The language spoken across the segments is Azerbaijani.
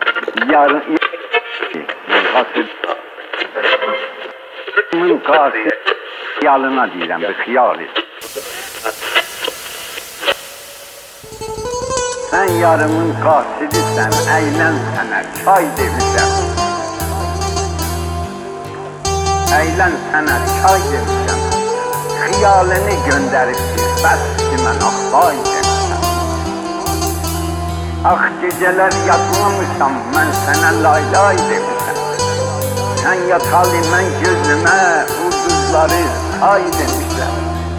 yarın hasırımın qası xiyalına deyirəm, bir xiyali. Sən yarımın qasidisən, əylən sənə çay demişəm. Əylən sənə çay demişəm. Xiyalini göndəribdir, bəs ki mən axbay demişəm. Ax gecələr yatmamışam, mən sənə laylay demişəm. Sən yatalı mən gözümə ulduzları say demişəm.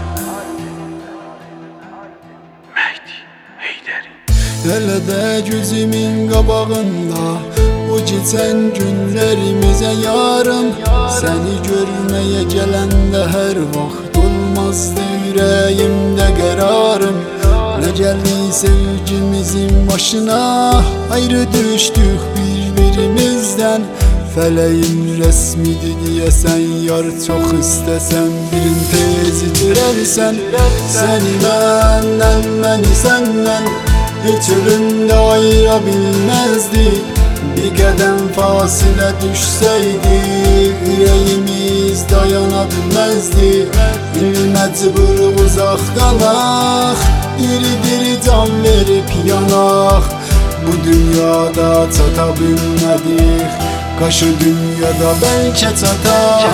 Hələ də gözümün qabağında o keçən günlərimizə yarım. Səni görməyə gələndə hər vaxt olmazdı ürəyimdə qərarım. Nə gəldi sevgimizin başına, ayrı düşdük bir-birimizdən. Fələyin rəsmidir deyəsən, yar çox istəsən birin tez itirərsən. Səni məndən, məni səndən heç ölümdə ayıra bilməzdi. Bir qədəm fasilə düşsəydi, ürəyimiz dayana bilməzdi. Məcbur uzaq qalaq, diri-diri can verib yanaq. Bu dünyada çata bilmədik, qaşı dünyada bəlkə çataq.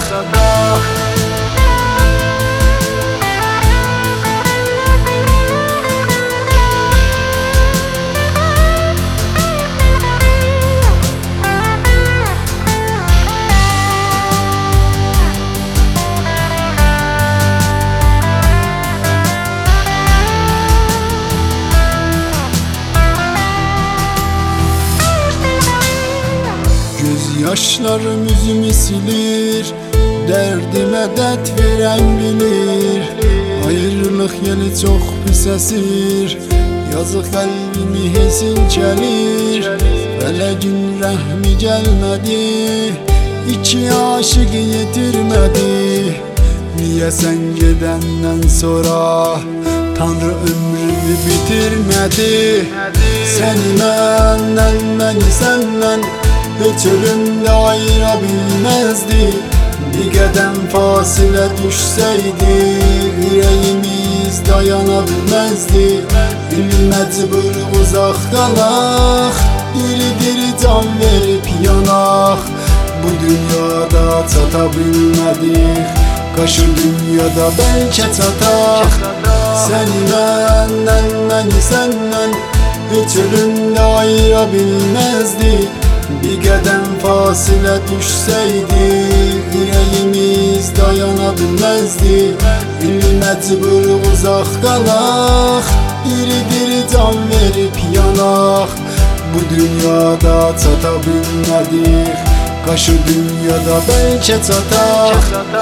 Yaşlarım üzümü silir, dərdimə dərd verən bilir. Ayrılıq yeli çox pis əsir, yazıq qəlbimi hesin gəlir. Fələkin rəhmi gəlmədi, iki aşıqı yetirmədi. Niyə sən gedəndən sonra Tanrı ömrümü bitirmədi? Səni məndən, məni səndən heç ölümdə ayıra bilməzdi. Bir qədəm fasilə düşsəydi, ürəyimiz dayana bilməzdi. Məcbur uzaq qalaq, diri-diri can verib yanaq. Bu dünyada çata bilmədik, qaşı dünyada bəlkə çataq. Səni məndən, məni səndən heç ölümdə ayıra bilməzdi. Bir qədəm fasilə düşsəydi, ürəyimiz dayana bilməzdi. Məcbur uzaq qalaq, diri-diri can verib yanaq. Bu dünyada çata bilmədik, qaşı dünyada bəlkə çataq.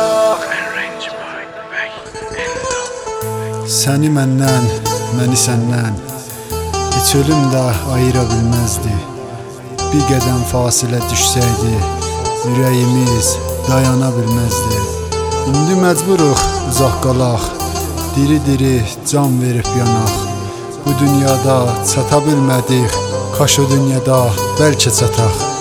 Səni məndən, məni səndən heç ölümdə ayıra bilməzdi. Bir qədəm fasilə düşsəydi, ürəyimiz dayana bilməzdi. İndi məcburuq uzaq qalaq, diri-diri can verib yanaq. Bu dünyada çata bilmədik, kaş o dünyada bəlkə çataq.